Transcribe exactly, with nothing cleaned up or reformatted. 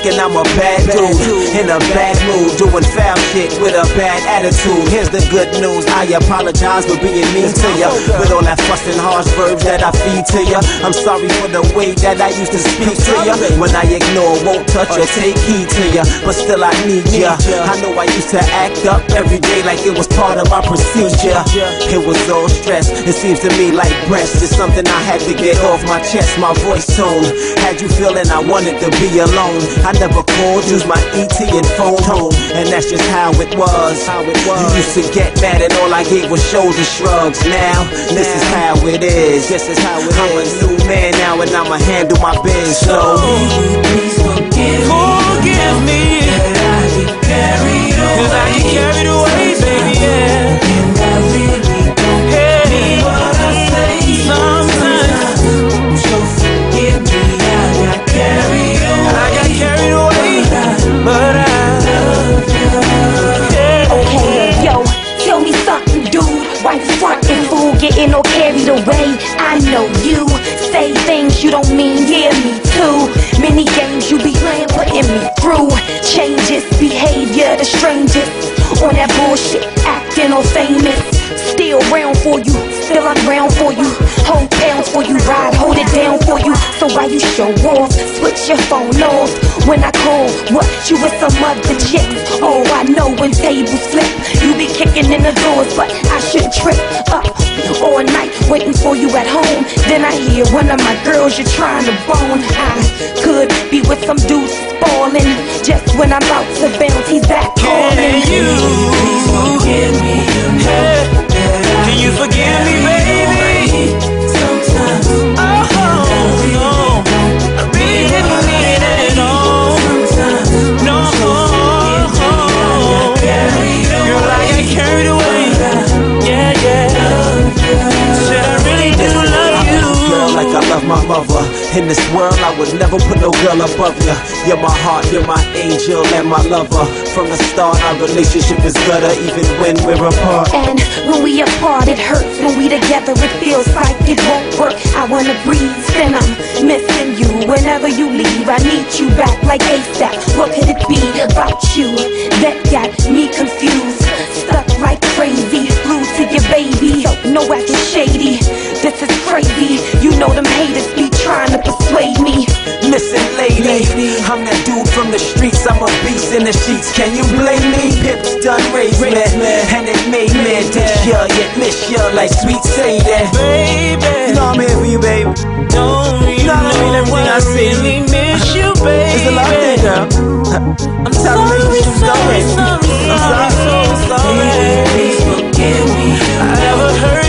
thinking I'm a bad dude, in a bad mood, doing foul shit with a bad attitude. Here's the good news, I apologize for being mean to ya, with all that fuss and harsh verbs that I feed to ya. I'm sorry for the way that I used to speak to ya, when I ignore, won't touch or take heed to ya, but still I need ya. I know I used to act up every day like it was part of my procedure. It was all stress, it seems to me like breast is something I had to get off my chest. My voice tone had you feeling I wanted to be alone. I never called, used my E T and phone home, and that's just how it was. You used to get mad and all I gave was shoulder shrugs. Now, this is how it is. This is how it is. I'm a new man now and I'ma handle my biz. So, please forgive me. Forgive me. That I get carried away. Cause I get carried away, baby, yeah. And I really don't Hey, mean what I say. sometimes. So forgive me, I got carried away. I got carried away, but I love you. Yeah. Okay, yo, tell me something, dude. Why you frontin', fool, getting all carried away? I know you say things you don't mean, yeah, me too. Many games you be playing, putting me through. Changes, behavior, the strangest. On that bullshit, acting all famous. Still round for you, still I'm round for you. Hold pounds for you, ride, hold it down for you. So why you show off, switch your phone off? When I call, what, you with some other chicks? Oh, I know when tables flip, you be kicking in the doors, but I shouldn't trip up all night waiting for you at home. Then I hear one of my girls you're trying to bone. I could be with some dudes spoiling. Just when I'm about to bounce, he's back calling. Can you Please forgive me, you know. Can you forgive me, baby? Sometimes Oh, no, I really didn't mean it at all. No, girl, I got carried away. Yeah, yeah. Said I really do love you. Girl, like I love my mother. In this world, I would never put no girl above ya. You're my heart, you're my angel and my lover. From the start, our relationship is better even when we're apart. And when we apart, it hurts. When we together, it feels like it won't work. I wanna breathe, and I'm missing you. Whenever you leave, I need you back like ASAP. What could it be about you that got me confused? Stuck like crazy, flew to your baby. No acting shady, this is crazy. You know them haters be trying to persuade me. Listen, lady, I'm that dude from the streets. I'm a beast in the sheets. Can you blame me? Pips done raised me, and it made me dish ya, yet miss ya like sweet Sadie. Baby, you know I'm here for you, baby. Don't you know what I mean? Everything I say, really miss you, baby. It's a lot there, girl. I'm telling you, I'm sorry. I'm sorry, so sorry. please forgive me. I never heard.